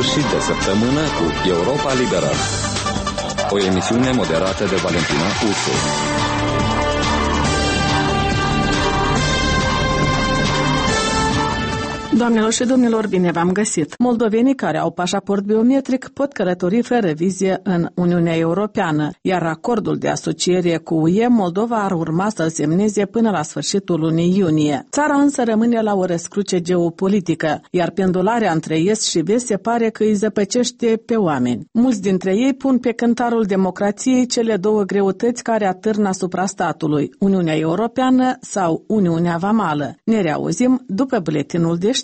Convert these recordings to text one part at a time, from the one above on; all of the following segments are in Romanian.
sfârșit de săptămână cu Europa Liberă, o emisiune moderată de Valentina Ursu. Doamnelor și domnilor, bine v-am găsit! Moldovenii care au pașaport biometric pot călători fără vize în Uniunea Europeană, iar acordul de asociere cu UE Moldova ar urma să-l semneze până la sfârșitul lunii iunie. Țara însă rămâne la o răscruce geopolitică, iar pendularea între est și vest se pare că îi zăpăcește pe oameni. Mulți dintre ei pun pe cântarul democrației cele două greutăți care atârnă asupra statului, Uniunea Europeană sau Uniunea Vamală. Ne reauzim după buletinul de știri.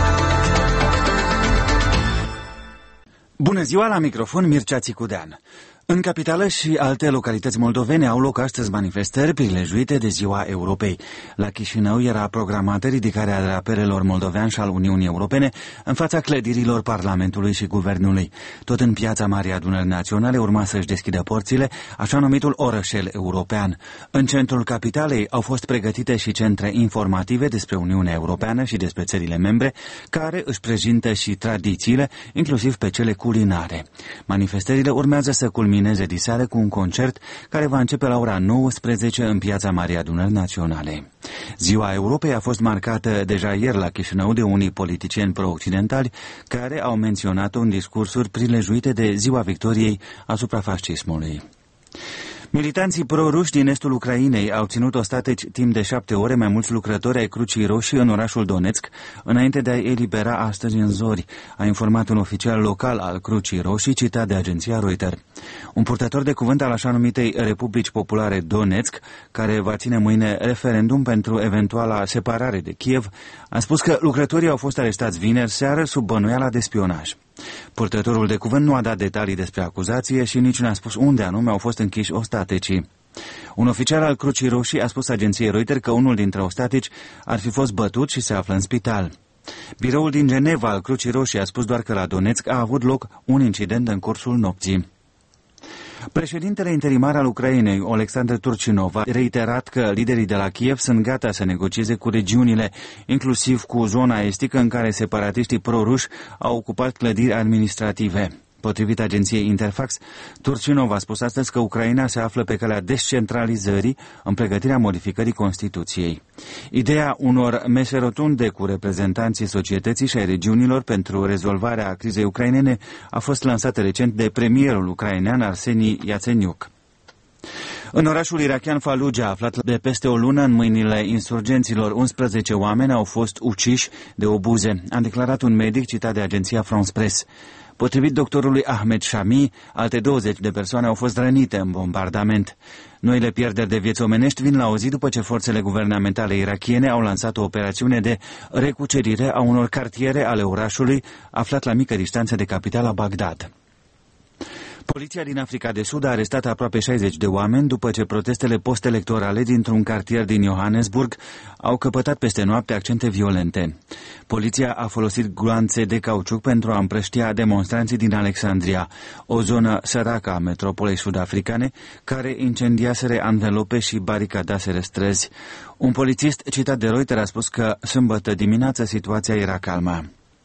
Bună ziua, la microfon Mircea Țicudean. În capitală și alte localități moldovene au loc astăzi manifestări prilejuite de Ziua Europei. La Chișinău era programată ridicarea drapelelor moldovean și al Uniunii Europene în fața clădirilor Parlamentului și Guvernului. Tot în piața Marii Adunări Naționale urma să-și deschidă porțile așa numitul orășel european. În centrul capitalei au fost pregătite și centre informative despre Uniunea Europeană și despre țările membre, care își prezintă și tradițiile, inclusiv pe cele culinare. Manifestările urmează să culmineze diseară cu un concert care va începe la ora 19 în piața Marii Adunări Naționale. Ziua Europei a fost marcată deja ieri la Chișinău de unii politicieni pro-occidentali care au menționat-o în discursuri prilejuite de Ziua Victoriei asupra fascismului. Militanții pro-ruși din estul Ucrainei au ținut ostateci timp de 7 ore mai mulți lucrători ai Crucii Roșii în orașul Donetsk, înainte de a-i elibera astăzi în zori, a informat un oficial local al Crucii Roșii, citat de agenția Reuters. Un purtător de cuvânt al așa numitei Republici Populare Donetsk, care va ține mâine referendum pentru eventuala separare de Kiev, a spus că lucrătorii au fost arestați vineri seară sub bănuiala de spionaj. Purtătorul de cuvânt nu a dat detalii despre acuzație și nici nu a spus unde anume au fost închiși ostatecii. Un oficial al Crucii Roșii a spus agenției Reuters că unul dintre ostateci ar fi fost bătut și se află în spital. Biroul din Geneva al Crucii Roșii a spus doar că la Donetsk a avut loc un incident în cursul nopții. Președintele interimar al Ucrainei, Oleksandr Turchinov, a reiterat că liderii de la Kiev sunt gata să negocieze cu regiunile, inclusiv cu zona estică în care separatiștii pro-ruși au ocupat clădiri administrative. Potrivit agenției Interfax, Turchinov a spus astăzi că Ucraina se află pe calea descentralizării în pregătirea modificării Constituției. Ideea unor mese rotunde cu reprezentanții societății și ai regiunilor pentru rezolvarea crizei ucrainene a fost lansată recent de premierul ucrainean Arseni Yatsenyuk. În orașul irakian Fallujah, aflat de peste o lună în mâinile insurgenților, 11 oameni au fost uciși de obuze, a declarat un medic citat de agenția France Press. Potrivit doctorului Ahmed Shami, alte 20 de persoane au fost rănite în bombardament. Noile pierderi de vieți omenești vin la o zi după ce forțele guvernamentale irakiene au lansat o operațiune de recucerire a unor cartiere ale orașului, aflat la mică distanță de capitala Bagdad. Poliția din Africa de Sud a arestat aproape 60 de oameni după ce protestele post-electorale dintr-un cartier din Johannesburg au căpătat peste noapte accente violente. Poliția a folosit gloanțe de cauciuc pentru a împrăștia demonstranții din Alexandria, o zonă săracă a metropolei sud-africane, care incendiaseră anvelope și baricadaseră străzi. Un polițist citat de Reuters a spus că sâmbătă dimineață situația era calmă.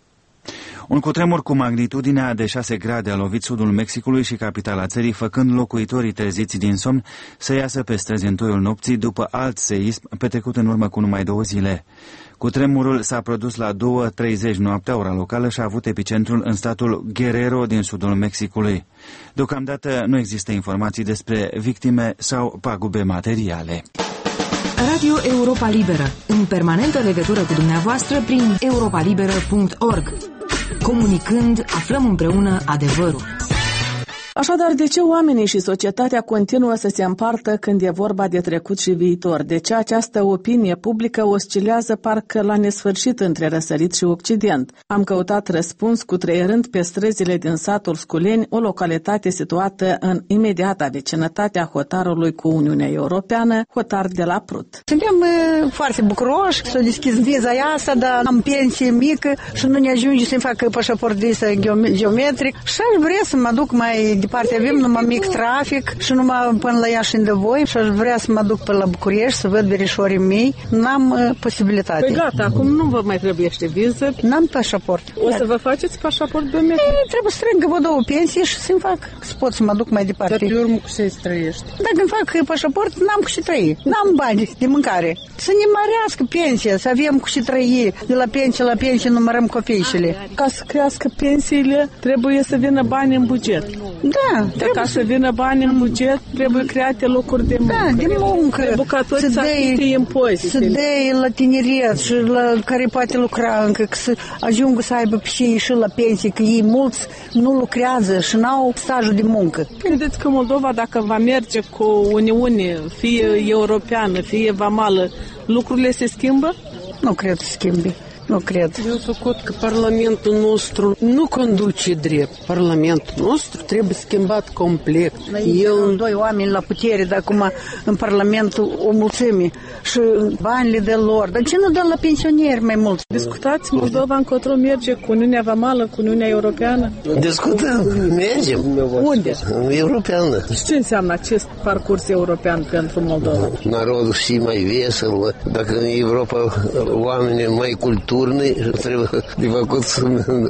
Un cutremur cu magnitudinea de 6 grade a lovit sudul Mexicului și capitala țării, făcând locuitorii treziți din somn să iasă pe străzi în toiul nopții după alt seism petrecut în urmă cu numai 2 zile. Cutremurul s-a produs la 2:30 noaptea, ora locală, și a avut epicentrul în statul Guerrero din sudul Mexicului. Deocamdată nu există informații despre victime sau pagube materiale. Radio Europa Liberă, în permanentă legătură cu dumneavoastră prin europalibera.org. Comunicând, aflăm împreună adevărul. Așadar, de ce oamenii și societatea continuă să se împartă când e vorba de trecut și viitor? De ce această opinie publică oscilează parcă la nesfârșit între răsărit și occident? Am căutat răspuns cutreierând pe străzile din satul Sculeni, o localitate situată în imediata vecinătate a hotarului cu Uniunea Europeană, hotar de la Prut. Suntem foarte bucuroși să deschis viza asta, dar am pensie mică și nu ne ajunge să-mi fac pașaport visa geometric și aș vrea să mă duc mai departe. Avem numai mic trafic și numai până la Iași în Dăvoi și aș vrea să mă duc pe la București să văd verișorii mei. N-am posibilitate. Păi gata, acum nu vă mai trebuiește viză. N-am pașaport. O să vă faceți pașaport biometric? Trebuie să strâng vă 2 pensii și să-mi fac, să pot să mă duc mai departe. Dar pe urmă cu ce trăiești? Dacă îmi fac pașaport, n-am cu ce trăi. N-am bani de mâncare. Să ne mărească pensia, să avem cu ce trăi. De la pensie la pensie numărăm copiicile. Ca să crească pensiile, trebuie să vină bani în buget. Da. Ca să vină bani în buget, trebuie create locuri de muncă. Da, de muncă. Trebuie ca toți să achite impozitele. Să dea la tineret și la care poate lucra încă, să ajungă să aibă și la pensie, că ei mulți nu lucrează și n-au stajul de muncă. Credeți că Moldova, dacă va merge cu o Uniune, fie europeană, fie vamală, lucrurile se schimbă? Nu cred să schimbe. Nu cred. Eu socot că Parlamentul nostru nu conduce drept. Parlamentul nostru trebuie schimbat complet. El 2 oameni la putere, dar acum în Parlamentul o mulțime și banile de lor. Dar ce nu dă la pensionieri mai mult? Discutați Moldova încotro merge cu Uniunea Vamală, cu Uniunea Europeană? Discutăm, mergem. Unde? Europeană. Și ce înseamnă acest parcurs european pentru Moldova? Narodul și mai vesel. Dacă în Europa oamenii mai culturni, trebuie de făcut să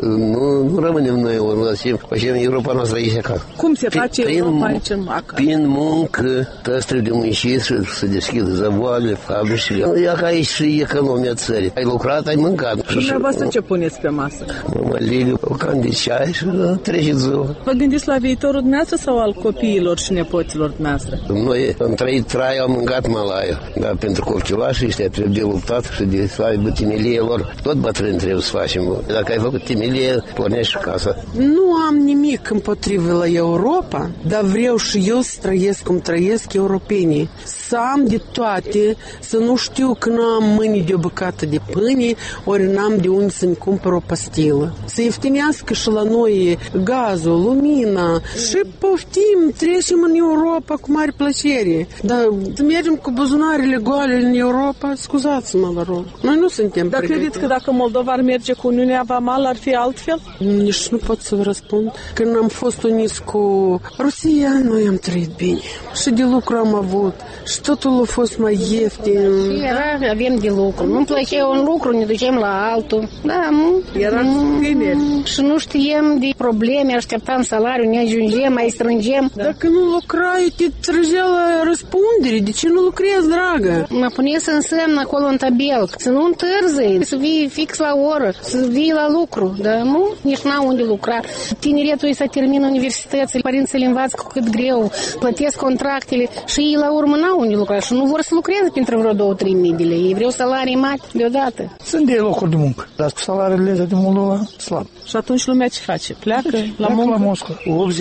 nu rămânem noi facem Europa noastră aici acasă. Cum se face Europa aici în Maca? Prin muncă, toți trebuie de muncit și să deschidă zăvoale, fabrici. E ca aici și economia țării. Ai lucrat, ai mâncat. Și dumneavoastră ce puneți pe masă? Mămălile, o can de ceai și trece ziua. Vă gândiți la viitorul dumneavoastră sau al copiilor și nepoților dumneavoastră? Noi am trăit trai, am mâncat malaia. Dar pentru copcilașii ăștia trebuie de luptat și de să aibă timelie lor. Tot bătrâni trebuie să facem. Dacă ai făcut timelie, pornești casa. Nu am nimic împotrivă la Europa, dar vreau și eu să trăiesc cum trăiesc europenii. Să am de toate, să nu știu că nu am mâini de o bucată de pâine, ori n-am de unde să-mi cumpăr o pastilă. Să ieftinească și la noi gazul, lumina și poftim, trecem în Europa cu mare plăcere. Dar să mergem cu buzunarele goale în Europa, scuzați-mă, vă rog. Noi nu suntem Dar credeți că dacă Moldova ar merge cu Uniunea Vamală, ar fi altfel? Nici nu pot să vă răspund. Când am fost uniți cu Rusia, noi am trăit bine. Și de lucru am avut. Și totul a fost mai ieftin. Era, avem de lucru. Nu-mi plăcea un lucru, ne ducem la altul. Da, nu. Erați tineri. Și nu știm de probleme, așteptam salariul, ne ajungem, mai strângem. Dacă nu lucrai, te trăgea la răspundere. De ce nu lucrezi, dragă? Mă pune să însemn acolo în tabel, să nu întârzi, să vii fix la oră, să vii la lucru. Dar nu, nici n-au unde lucra. Tineretul îi să termină universitățile, părinții le învață cu cât greu, plătesc contractele și ei la urmă n-au unde lucra și nu vor să lucreze pentru vreo 2-3 mii de lei. Ei vreau salarii mari deodată. Sunt de locuri de muncă, dar cu salariile astea din Moldova slab. Și atunci lumea ce face? Pleacă la muncă? La Moscova.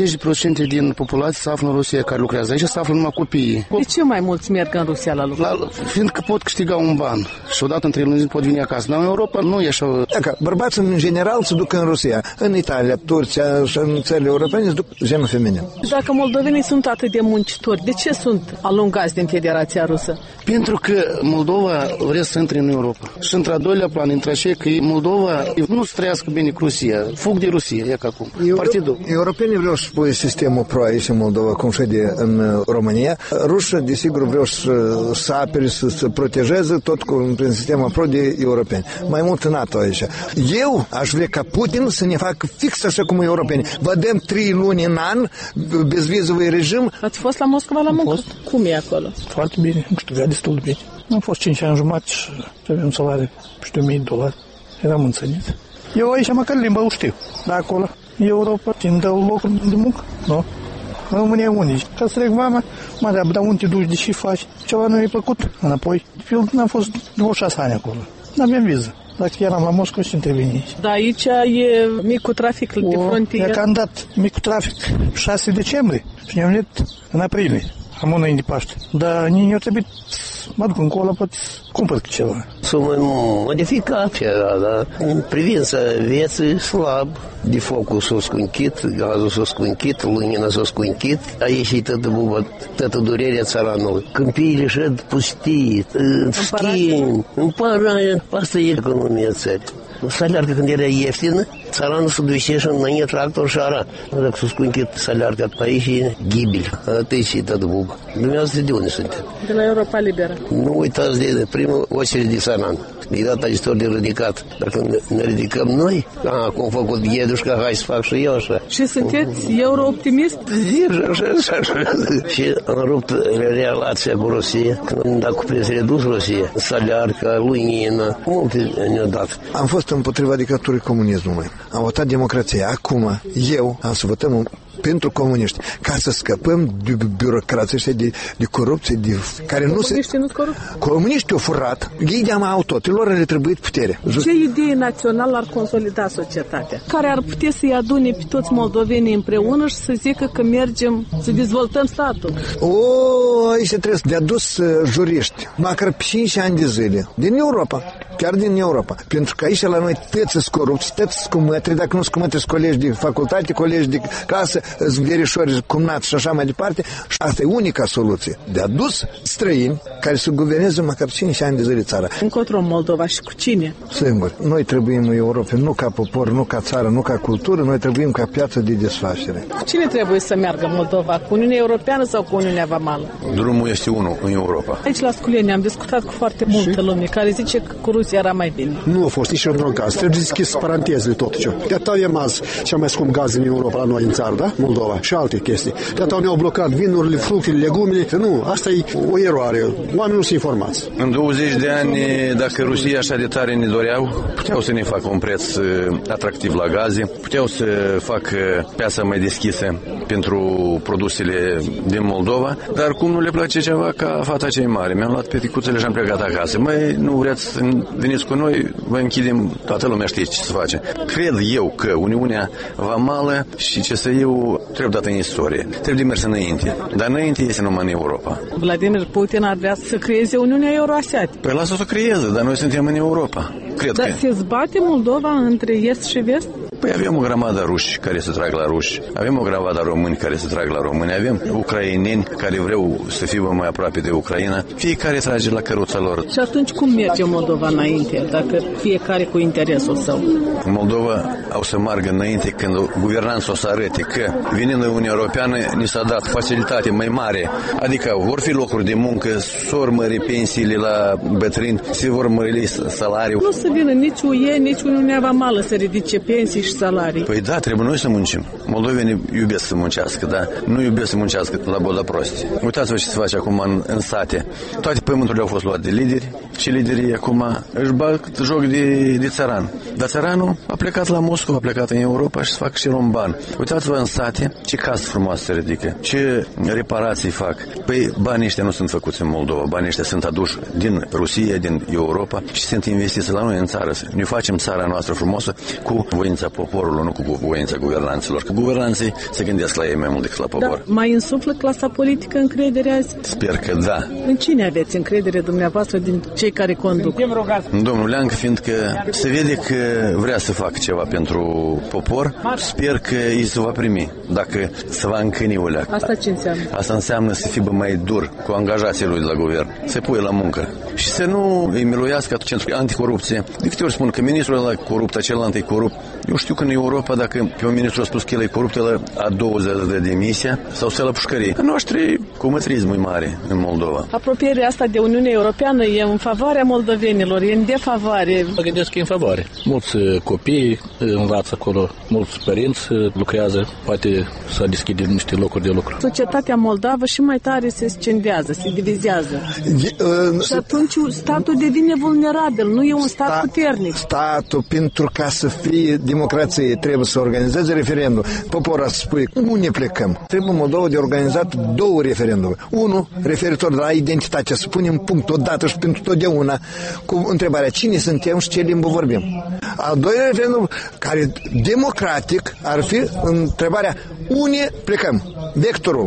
80% din populație se află în Rusia care lucrează. Aici se află numai copiii. De ce mai mulți merg în Rusia la lucru? Fiindcă pot câștiga un ban și odată în 3 luni pot veni acasă. Dar în Europa nu e așa. Dacă bărbații în general se duc în Rusia, în Italia, Turcia și în țările europene se duc genul feminin. Dacă moldovenii sunt atât de muncitori, de ce sunt alungați din Federația Rusă? Pentru că Moldova vrea să intre în Europa. Și într-a doilea plan, între așa că Moldova nu se trăiască bine cu Rusia. Fug de Rusia, e ca acum. Partidul. Europenii vreau să pui sistemul pro aici în Moldova, cum și de în România. Rușii, desigur, vreau să apere, să protejeze tot prin sistemul pro de europeni. Mai mult NATO aici. Eu aș vrea ca Putin să ne facă fix așa cum europeni. Vă dăm 3 luni în an, bezvizovый regim. Ați fost la Moscova la muncă? Cum e acolo? Foarte bine, nu știu, destul de bine. Am fost 5 ani jumătate și aveam un salariu, știu, $1000. Eram înțelit. Eu aici măcar limba o știu. Dar acolo, Europa, îmi dă locuri de muncă, nu? În România unici. Ca să trec vama, dar unde te duci, de ce faci? Ceva nu mi-a plăcut înapoi. Eu n-am fost 26 ani acolo. N-aveam viză. Dacă eram la Moscova, și interveni aici. Dar aici e micul trafic de frontieră. E că am dat micul trafic 6 decembrie și ne-am venit în aprilie. Am una de Paște. Dar eu trebuie să mă duc încolo, pot să cumpăr ceva. S-a modificat era, dar în privința vieții slab. De focul s-a scuînchit, gazul s-a scuînchit, lumina s-a scuînchit. Aici e toată durerea țăranului. Câmpiile șed pustii, schimb, împărat. Asta e economia țării. Salearca când era ieftină, țaranul se duce și înainte tractor și ara. Dacă s-o scuinchit salearca pe aici e ghibil. Atâi și tot bubă. Dumneavoastră de unde suntem? De la Europa Liberă. Nu uitați de primul ocere de țaran. E data istor de ridicat. Dacă ne ridicăm noi, cum a făcut Ghedușca, hai să fac și eu așa. Și sunteți euro-optimist? Și am rupt relația cu Rusia, când a cuprins redus Rusia, Salearca, Luinina, multe ne-au dat. Am fost împotriva dictaturii comunismului. Am votat democrația. Acum, eu am să votăm pentru comuniști, ca să scăpăm de birocrație și de corupție, care nu se... Comuniștii nu-s corupți? Comuniștii au furat, ei de-am au tot, lor le trebuie putere. Ce idee națională ar consolida societatea? Care ar putea să-i adune pe toți moldovenii împreună și să zică că mergem să dezvoltăm statul? Aici trebuie de adus juriști, măcar 5 ani de zile, din Europa. Chiar din Europa. Pentru că aici la noi toți sunt corupți, toți sunt scumătri, dacă nu scumătri, sunt colegi de facultate, colegi de casă, sunt verișori, cumnați și așa mai departe. Și asta e unica soluție. De adus străini care să guverneze măcar 5 ani de zile țara. Încotro Moldova și cu cine? Singur. Noi trebuim în Europa, nu ca popor, nu ca țară, nu ca cultură, noi trebuim ca piață de desfacere. Cu cine trebuie să meargă Moldova? Cu Uniunea Europeană sau cu Uniunea Vamală? Drumul este unul în Europa. Aici la Sculeni am discutat cu foarte multă lume care zice că cu Rusia era mai bine. Nu a fost nici într-un caz. Trebuie deschis parantezele totuși. De-atât avem azi cea mai scump gaz în Europa la noi în țară, da? Moldova și alte chestii. De-atât ne-au blocat vinurile, fructele, legumele. Nu, asta e o eroare. Oamenii nu sunt informați. În 20 de ani, dacă Rusia așa de tare ne doreau, puteau să ne facă un preț atractiv la gaze, puteau să facă piața mai deschisă pentru produsele din Moldova, dar cum nu le place ceva ca fata cei mare. Mi-am luat peticuțele și am plecat acasă. Măi, nu vreți să veniți cu noi, vă închidem, toată lumea știe ce se face. Cred eu că Uniunea Vamală și CSI-ul trebuie dată în istorie. Trebuie mers înainte. Dar înainte este numai în Europa. Vladimir Putin ar vrea să creeze Uniunea Euroasiatică. Păi lasă să creeze, dar noi suntem în Europa. Cred dar că... se zbate Moldova între est și vest? Păi avem o grămadă ruși care se trag la ruși, avem o grămadă români care se trag la români, avem ucraineni care vreau să fie mai aproape de Ucraina, fiecare trage la căruța lor. Și atunci cum merge Moldova înainte, dacă fiecare cu interesul său? Moldova o să meargă înainte când guvernanța o să arăte că, venind în Uniunea Europeană, ni s-a dat facilitate mai mare, adică vor fi locuri de muncă, s-or mări pensiile la bătrâni, se vor mări salariul. Nu să vină nici UE, nici Uniunea Vamală să ridice pensii și salarii. Păi da, trebuie noi să muncim. Moldovenii iubesc să muncească, dar nu iubesc să muncească la boda prosti. Uitați-vă ce se face acum în sate. Toate pământurile au fost luate de lideri și liderii acum își bag joc de țăran. Dar țăranul a plecat la Moscova, a plecat în Europa și să facă și un ban. Uitați-vă în sate ce casă frumoasă se ridică, ce reparații fac. Păi banii ăștia nu sunt făcuți în Moldova, banii ăștia sunt aduși din Rusia, din Europa și sunt investiți la noi în țară. Ne facem țara noastră frumoasă cu voința poporului, nu cu voința guvernanților. Că guvernanții se gândesc la ei mai mult decât la popor. Da, mai însuflă clasa politică încredere azi? Sper că da. În cine aveți încredere dumneavoastră din cei care conduc? Domnul Leancă, fiindcă se vede că vrea să facă ceva pentru popor, sper că îi se va primi. Dacă se va încâni o leacă. Asta ce înseamnă? Asta înseamnă să fie mai dur cu angajații lui de la guvern. Să pui la muncă. Și să nu îi miluiască centrul anticorupție. De câte ori spun că ministrul ăla e corupt, celălalt e corupt. Eu știu că în Europa, dacă pe un ministru a spus că el e corupt, el a 20 de demisia sau să la pușcărie. A noastră comunismul e mare în Moldova. Apropierea asta de Uniunea Europeană e în favoarea moldovenilor, e în defavoare. Mă gândesc că e în favoare. Mulți copii învață acolo, mulți părinți lucrează, poate să deschide niște locuri de lucru. Societatea moldavă și mai tare se scindează, se divizează. Și atunci statul devine vulnerabil, nu e un stat puternic. Statul, pentru ca să fie democrație, trebuie să organizeze referendum. Poporul să spune, unde plecăm? Trebuie Moldova de organizat 2 referendumuri. Unul, referitor la identitate, să punem punct odată și pentru totdeauna cu întrebarea cine suntem și ce limbă vorbim. Al doilea referendum, care democratic ar fi întrebarea unde plecăm? Vectorul.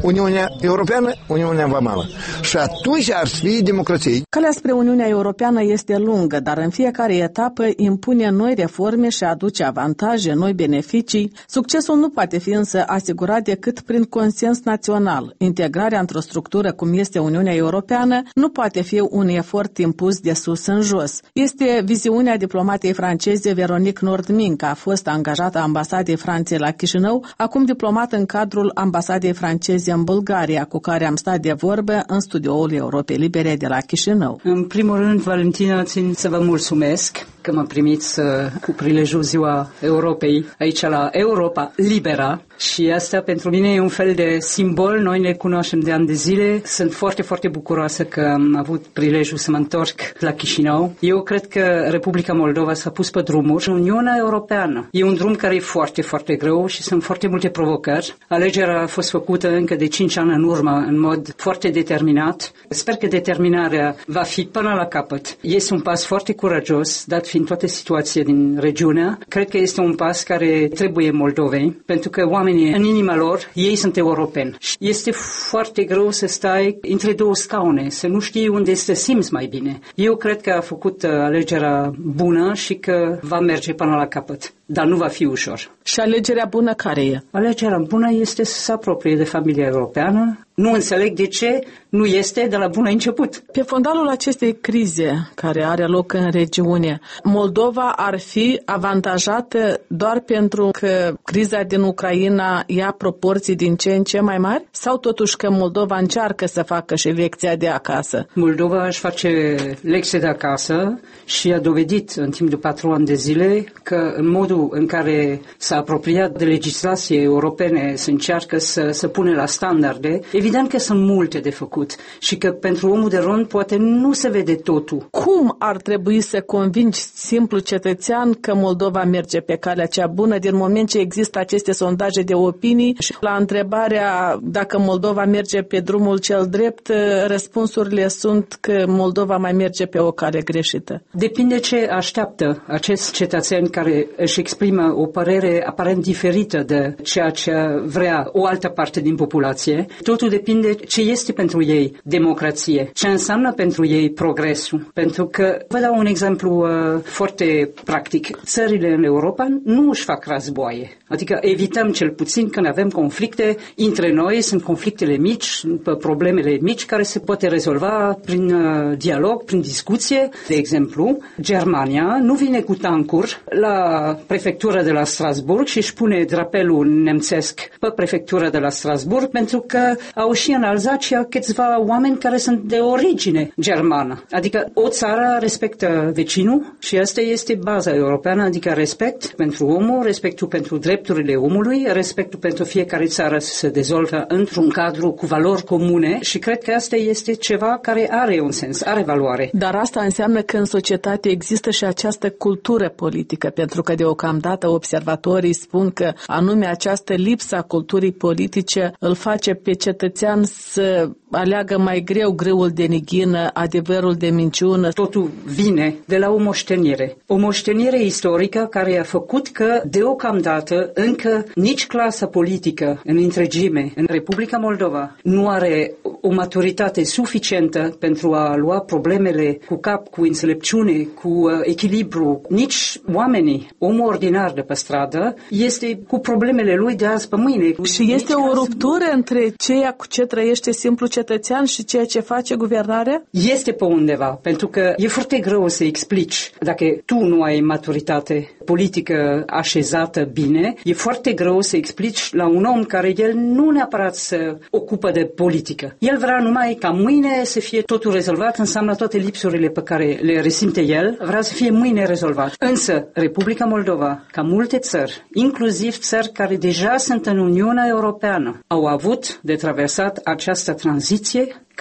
Uniunea Europeană, Uniunea Vamală. Și atunci ar fi democrație. Calea spre Uniunea Europeană este lungă, dar în fiecare etapă impune noi reforme și aduce avantaje, noi beneficii. Succesul nu poate fi însă asigurat decât prin consens național. Integrarea într-o structură cum este Uniunea Europeană nu poate fi un efort impus de sus în jos. Este viziunea diplomatei franceze Véronique Nordmin, a fost angajată a ambasadei Franței la Chișinău, acum diplomat în cadrul ambasadei franceze în Bulgaria, cu care am stat de vorbă în studioul Europei Libere de la Chișinău. În primul rând, Valentina, țin să vă mulțumesc că mă primiți cu prilejul Ziua Europei aici la Europa Libera și asta pentru mine e un fel de simbol. Noi ne cunoaștem de ani de zile. Sunt foarte, foarte bucuroasă că am avut prilejul să mă întorc la Chișinău. Eu cred că Republica Moldova s-a pus pe drumuri. Uniunea Europeană e un drum care e foarte, foarte greu și sunt foarte multe provocări. Alegerea a fost făcută încă de 5 ani în urmă, în mod foarte determinat. Sper că determinarea va fi până la capăt. Este un pas foarte curajos, dat fiind toate situațiile din regiune. Cred că este un pas care trebuie Moldovei, pentru că oamenii în inima lor, ei sunt europeni. Este foarte greu să stai între două scaune, să nu știi unde să te simți mai bine. Eu cred că a făcut alegerea bună și că va merge până la capăt. Dar nu va fi ușor. Și alegerea bună care e? Alegerea bună este să se apropie de familia europeană. Nu înțeleg de ce nu este de la bun început. Pe fondalul acestei crize care are loc în regiune, Moldova ar fi avantajată doar pentru că criza din Ucraina ia proporții din ce în ce mai mari? Sau totuși că Moldova încearcă să facă și lecția de acasă? Moldova își face lecția de acasă și a dovedit în timp de 4 ani de zile că în modul în care s-a apropiat de legislație europene, se încearcă să pune la standarde, evident că sunt multe de făcut și că pentru omul de rând poate nu se vede totul. Cum ar trebui să convingi simplu cetățean că Moldova merge pe calea cea bună din moment ce există aceste sondaje de opinii și la întrebarea dacă Moldova merge pe drumul cel drept, răspunsurile sunt că Moldova mai merge pe o cale greșită? Depinde ce așteaptă acest cetățean care își exprimă o părere aparent diferită de ceea ce vrea o altă parte din populație. Totul depinde ce este pentru ei democrație, ce înseamnă pentru ei progresul. Pentru că, vă dau un exemplu foarte practic. Țările în Europa nu își fac războaie. Adică evităm cel puțin când avem conflicte între noi, sunt conflictele mici, problemele mici care se poate rezolva prin dialog, prin discuție. De exemplu, Germania nu vine cu tancuri la prefectura de la Strasburg și își pune drapelul nemțesc pe prefectura de la Strasburg pentru că au și în Alzacia câțiva oameni care sunt de origine germană. Adică o țară respectă vecinul și asta este baza europeană, adică respect pentru omul, respectul pentru drepturile omului, respectul pentru fiecare țară să se dezvoltă într-un cadru cu valori comune și cred că asta este ceva care are un sens, are valoare. Dar asta înseamnă că în societate există și această cultură politică, pentru că deocamdată observatorii spun că anume această lipsă a culturii politice îl face pe cetățean să aleagă mai greu grâul de neghină, adevărul de minciună. Totul vine de la o moștenire. O moștenire istorică care a făcut că deocamdată încă nici clasa politică în întregime în Republica Moldova nu are o maturitate suficientă pentru a lua problemele cu cap, cu înțelepciune, cu echilibru. Nici oamenii, omul ordinar de pe stradă, este cu problemele lui de azi pe mâine. Și este o ruptură între ceea cu ce trăiește simplu cetățean și ceea ce face guvernarea? Este pe undeva, pentru că e foarte greu să explici. Dacă tu nu ai maturitate politică așezată bine, e foarte greu să explici la un om care el nu neapărat se ocupă de politică. El vrea numai ca mâine să fie totul rezolvat, înseamnă toate lipsurile pe care le resimte el, vrea să fie mâine rezolvat. Însă, Republica Moldova, ca multe țări, inclusiv țări care deja sunt în Uniunea Europeană, au avut de traversat această tranziție care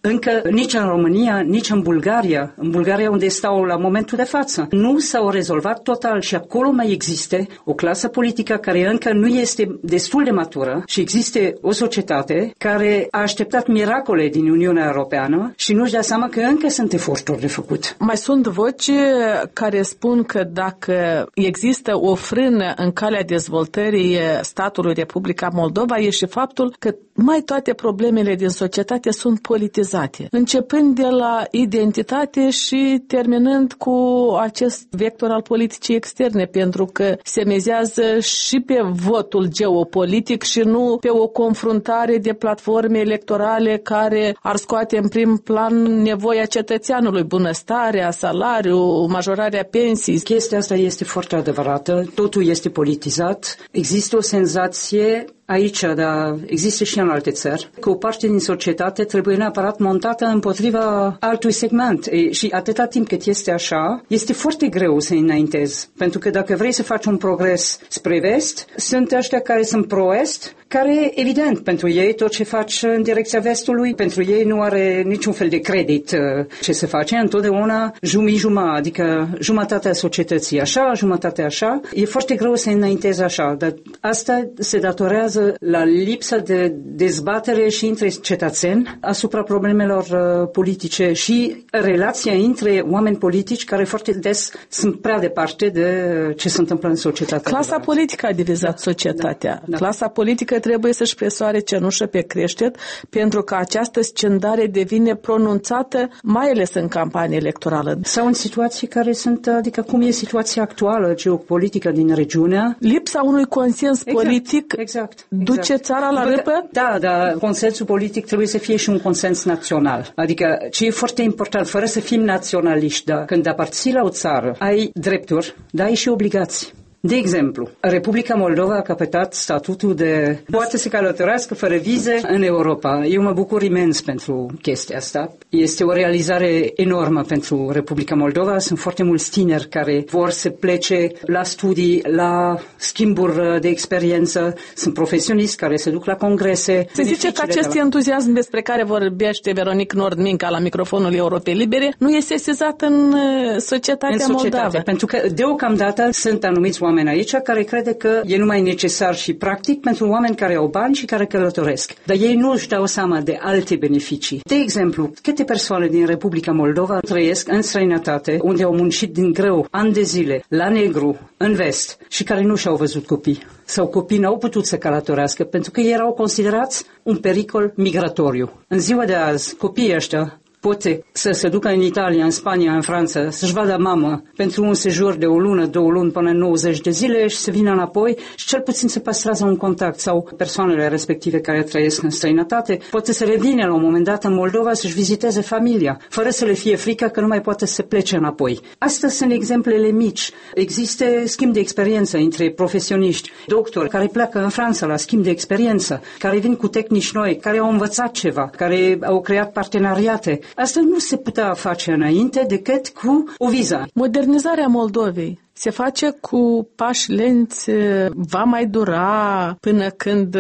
încă nici în România, nici în Bulgaria unde stau la momentul de față, nu s-au rezolvat total și acolo mai există o clasă politică care încă nu este destul de matură și există o societate care a așteptat miracole din Uniunea Europeană și nu-și dea seama că încă sunt eforturi de făcut. Mai sunt voci care spun că dacă există o frână în calea dezvoltării statului Republica Moldova e și faptul că mai toate problemele din societate sunt politizate, începând de la identitate și terminând cu acest vector al politicii externe, pentru că se mizează și pe votul geopolitic și nu pe o confruntare de platforme electorale care ar scoate în prim plan nevoia cetățeanului, bunăstarea, salariu, majorarea pensii. Chestia asta este foarte adevărată, totul este politizat, există o senzație aici, dar există și în alte țări, că o parte din societate trebuie neapărat montată împotriva altui segment. Și atâta timp cât este așa, este foarte greu să înaintezi. Pentru că dacă vrei să faci un progres spre vest, sunt ăștia care sunt pro-est, care, evident, pentru ei tot ce faci în direcția vestului, pentru ei nu are niciun fel de credit ce se face. Întotdeauna jumătate, adică jumătatea societății așa, jumătatea așa. E foarte greu să înaintezi așa, dar asta se datorează la lipsa de dezbatere și între cetățeni asupra problemelor politice și relația între oameni politici care foarte des sunt prea departe de ce se întâmplă în societate. Clasa politică a divizat societatea. Da. Clasa politică trebuie să-și presoare cenușă pe creștet pentru că această scindare devine pronunțată mai ales în campanie electorală. Sau în situații care sunt, adică cum e situația actuală geopolitică din regiune. Lipsa unui consens politic duce țara la râpă? Da, dar consensul politic trebuie să fie și un consens național. Adică ce e foarte important, fără să fim naționaliști, da, când aparții la o țară, ai drepturi, dar ai și obligații. De exemplu, Republica Moldova a căpătat statutul de poate să călătorească fără vize în Europa. Eu mă bucur imens pentru chestia asta. Este o realizare enormă pentru Republica Moldova. Sunt foarte mulți tineri care vor să plece la studii, la schimburi de experiență. Sunt profesioniști care se duc la congrese. Se zice că acest entuziasm despre care vorbește Veronic Nordminca la microfonul Europei Libere nu este sesizat în societatea moldavă. Pentru că deocamdată sunt anumiți oameni aici care crede că e numai necesar și practic pentru oameni care au bani și care călătoresc. Dar ei nu își dau seama de alte beneficii. De exemplu, câte persoane din Republica Moldova trăiesc în străinătate, unde au muncit din greu ani de zile, la negru, în vest, și care nu și-au văzut copii. Sau copiii n-au putut să călătorească pentru că erau considerați un pericol migratoriu. În ziua de azi, copiii ăștia poate să se ducă în Italia, în Spania, în Franța, să-și vadă mamă pentru un sejur de o lună, 2 luni până 90 de zile și să vină înapoi și cel puțin să păstrează un contact sau persoanele respective care trăiesc în străinătate poate să revină la un moment dat în Moldova să-și viziteze familia, fără să le fie frică că nu mai poate să plece înapoi. Astea sunt exemplele mici. Există schimb de experiență între profesioniști, doctori care pleacă în Franța la schimb de experiență, care vin cu tehnici noi, care au învățat ceva, care au creat parteneriate. Asta nu se putea face înainte decât cu o viză. Modernizarea Moldovei se face cu pași lenți, va mai dura până când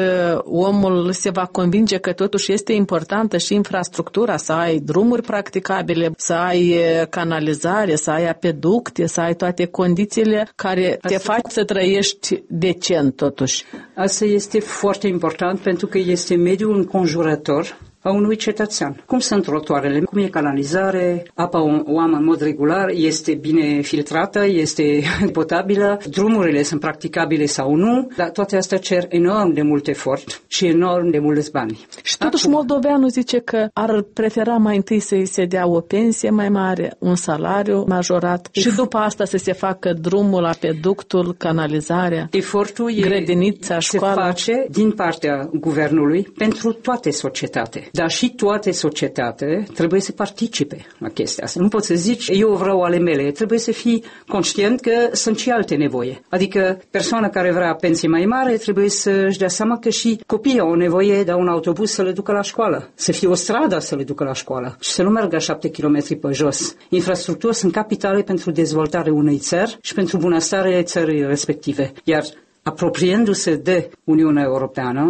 omul se va convinge că totuși este importantă și infrastructura, să ai drumuri practicabile, să ai canalizare, să ai apeducte, să ai toate condițiile care te fac să trăiești decent totuși. Asta este foarte important pentru că este mediul înconjurător a unui cetățean. Cum sunt trotuarele, cum e canalizare, apa o am în mod regular, este bine filtrată, este potabilă, drumurile sunt practicabile sau nu, dar toate astea cer enorm de mult efort și enorm de mulți bani. Și totuși moldoveanul zice că ar prefera mai întâi să-i se dea o pensie mai mare, un salariu majorat și după asta să se facă drumul, apeductul, canalizarea, efortul grădinița, școala. Se face din partea guvernului pentru toate societate. Dar și toate societate trebuie să participe la chestia asta. Nu poți să zici, eu vreau ale mele. Trebuie să fii conștient că sunt și alte nevoie. Adică persoana care vrea pensie mai mare trebuie să-și dea seama că și copiii au nevoie de un autobuz să le ducă la școală. Să fie o stradă să le ducă la școală. Și să nu meargă 7 km pe jos. Infrastructuri sunt capitale pentru dezvoltarea unei țări și pentru bunăstarea țării respective. Iar apropiindu-se de Uniunea Europeană,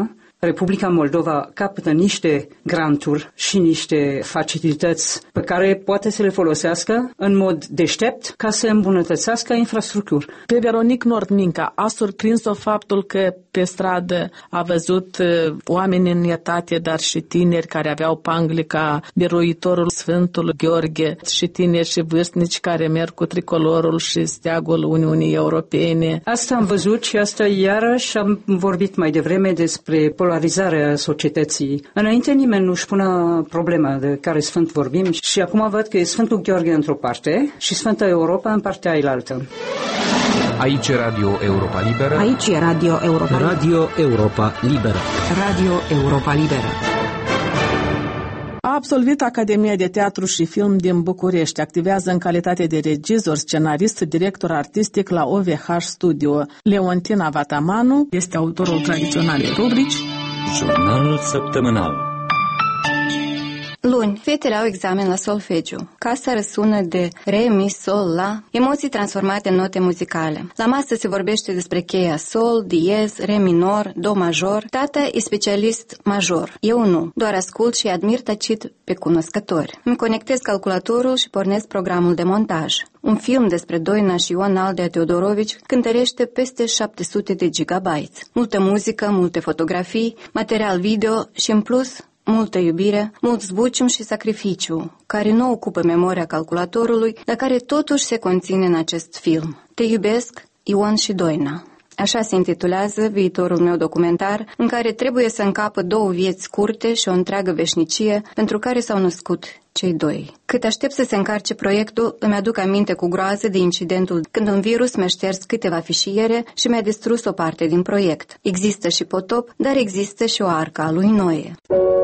Republica Moldova capătă niște granturi și niște facilități pe care poate să le folosească în mod deștept ca să îmbunătățească infrastructură. Pe Veronic Nordninca a surprins-o faptul că pe stradă a văzut oameni în etate, dar și tineri care aveau pangle ca biruitorul Sfântul Gheorghe și tineri și vârstnici care merg cu tricolorul și steagul Uniunii Europene. Asta am văzut și asta iarăși am vorbit mai devreme despre polarizarea societății. Înainte nimeni nu-și punea problema de care sfânt vorbim și acum văd că e Sfântul Gheorghe într-o parte și Sfânta Europa în partea ailaltă. Aici e Radio Europa Liberă. Aici e Radio Europa Liberă. Radio Europa Liberă. Radio Europa Liberă. A absolvit Academia de Teatru și Film din București. Activează în calitate de regizor, scenarist, director artistic la OVH Studio. Leontina Vatamanu este autorul tradiționalei rubrici Jurnal săptămânal. Luni, fetele au examen la solfegiu. Casa răsună de re, mi, sol, la, emoții transformate în note muzicale. La masă se vorbește despre cheia sol, diez, re minor, do major. Tata e specialist major. Eu nu, doar ascult și admir tacit pe cunoscători. Îmi conectez calculatorul și pornesc programul de montaj. Un film despre Doina și Ion Aldea Teodorovici cântărește peste 700 de gigabytes. Multă muzică, multe fotografii, material video și în plus multă iubire, mult zbucium și sacrificiu, care nu ocupă memoria calculatorului, dar care totuși se conține în acest film. Te iubesc, Ion și Doina. Așa se intitulează viitorul meu documentar, în care trebuie să încapă 2 vieți scurte și o întreagă veșnicie pentru care s-au născut cei 2. Cât aștept să se încarce proiectul, îmi aduc aminte cu groază de incidentul când un virus mi-a șters câteva fișiere și mi-a distrus o parte din proiect. Există și potop, dar există și o arcă a lui Noe.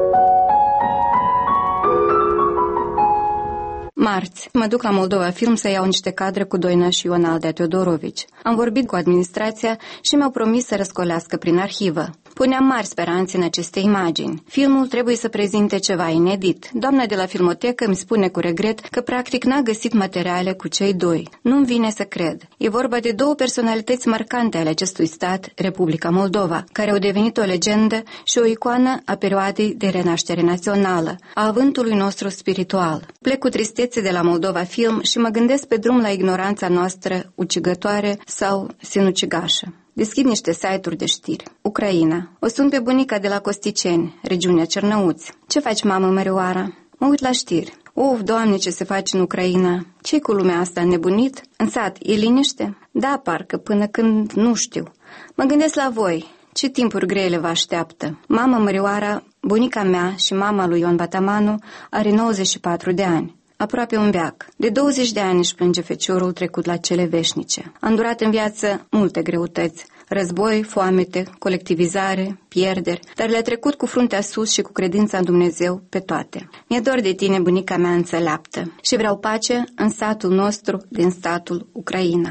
Marți, mă duc la Moldova Film să iau niște cadre cu Doina și Ion Aldea Teodorovici. Am vorbit cu administrația și mi-au promis să răscolească prin arhivă. Puneam mari speranțe în aceste imagini. Filmul trebuie să prezinte ceva inedit. Doamna de la filmotecă îmi spune cu regret că practic n-a găsit materiale cu cei 2. Nu-mi vine să cred. E vorba de 2 personalități marcante ale acestui stat, Republica Moldova, care au devenit o legendă și o icoană a perioadei de renaștere națională, a avântului nostru spiritual. Plec cu tristețe de la Moldova Film și mă gândesc pe drum la ignoranța noastră ucigătoare sau sinucigașă. Deschid niște site-uri de știri. Ucraina. O sun pe bunica de la Costiceni, regiunea Cernăuți. Ce faci, mamă Mărioara? Mă uit la știri. Of, Doamne, ce se face în Ucraina? Ce-i cu lumea asta, înnebunit? În sat, e liniște? Da, parcă, până când nu știu. Mă gândesc la voi. Ce timpuri grele vă așteaptă? Mama Mărioara, bunica mea și mama lui Ion Vatamanu, are 94 de ani. Aproape un veac. De 20 de ani își plânge feciorul trecut la cele veșnice. A îndurat în viață multe greutăți. Război, foamete, colectivizare, pierderi, dar le-a trecut cu fruntea sus și cu credința în Dumnezeu pe toate. Mi-e dor de tine, bunica mea înțeleaptă, și vreau pace în satul nostru din statul Ucraina.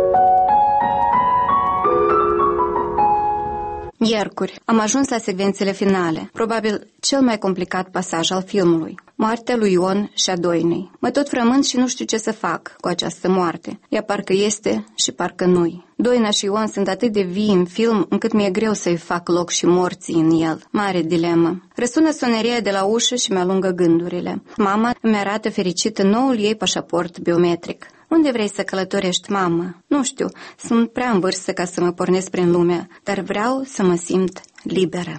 Miercuri, am ajuns la secvențele finale, probabil cel mai complicat pasaj al filmului. Moartea lui Ion și a Doinei. Mă tot frământ și nu știu ce să fac cu această moarte. Ea parcă este și parcă nu-i. Doina și Ion sunt atât de vii în film încât mi-e greu să-i fac loc și morții în el. Mare dilemă. Răsună soneria de la ușă și mi-alungă gândurile. Mama îmi arată fericită noul ei pașaport biometric. Unde vrei să călătorești, mamă? Nu știu, sunt prea în vârstă ca să mă pornesc prin lume, dar vreau să mă simt liberă.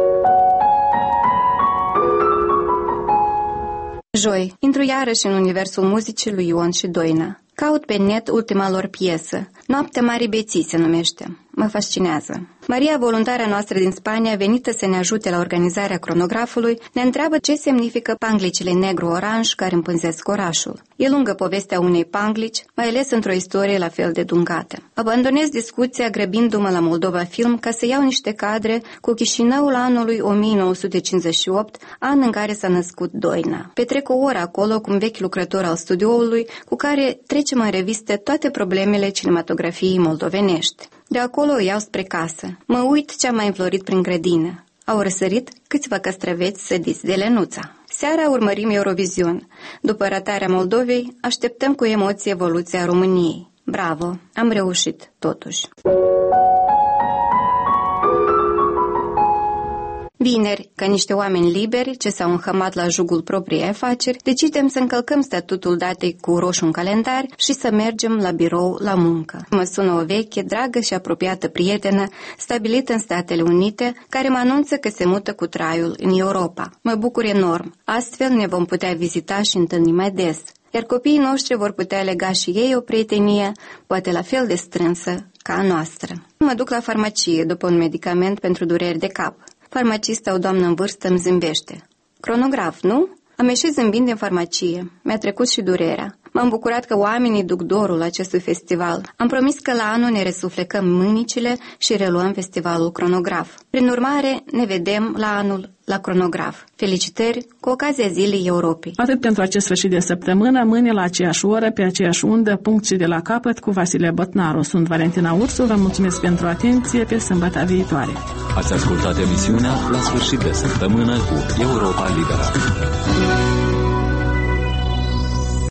Joi, intru iarăși în universul muzicii lui Ion și Doina. Caut pe net ultima lor piesă. Noaptea Marii Beții se numește. Mă fascinează. Maria, voluntarea noastră din Spania, venită să ne ajute la organizarea cronografului, ne întreabă ce semnifică panglicile negru-oranj care împânzesc orașul. E lungă povestea unei panglici, mai ales într-o istorie la fel de dungată. Abandonez discuția grăbindu-mă la Moldova Film ca să iau niște cadre cu Chișinăul anului 1958, an în care s-a născut Doina. Petrec o oră acolo cu un vechi lucrător al studioului cu care trecem în revistă toate problemele cinematografiei moldovenești. De acolo o iau spre casă. Mă uit ce-a mai înflorit prin grădină. Au răsărit câțiva castraveți sădiți de Lenuța. Seara urmărim Eurovision. După ratarea Moldovei, așteptăm cu emoție evoluția României. Bravo! Am reușit, totuși. Vineri, ca niște oameni liberi ce s-au înhămat la jugul propriei afaceri, decidem să încălcăm statutul datei cu roșu în calendar și să mergem la birou la muncă. Mă sună o veche, dragă și apropiată prietenă, stabilită în Statele Unite, care mă anunță că se mută cu traiul în Europa. Mă bucur enorm. Astfel ne vom putea vizita și întâlni mai des. Iar copiii noștri vor putea lega și ei o prietenie, poate la fel de strânsă ca a noastră. Mă duc la farmacie după un medicament pentru dureri de cap. Farmacista, o doamnă în vârstă, îmi zâmbește. Cronograf, nu? Am ieșit zâmbind din farmacie. Mi-a trecut și durerea. M-am bucurat că oamenii duc dorul acestui festival. Am promis că la anul ne resuflecăm mânicile și reluăm festivalul Cronograf. Prin urmare, ne vedem la anul la Cronograf. Felicitări cu ocazia Zilei Europei. Atât pentru acest sfârșit de săptămână, mâine la aceeași oră, pe aceeași undă, punct și de la capăt, cu Vasile Botnaru. Sunt Valentina Ursu, vă mulțumesc pentru atenție, pe sâmbătă viitoare. Ați ascultat emisiunea La sfârșit de săptămână cu Europa Liberă.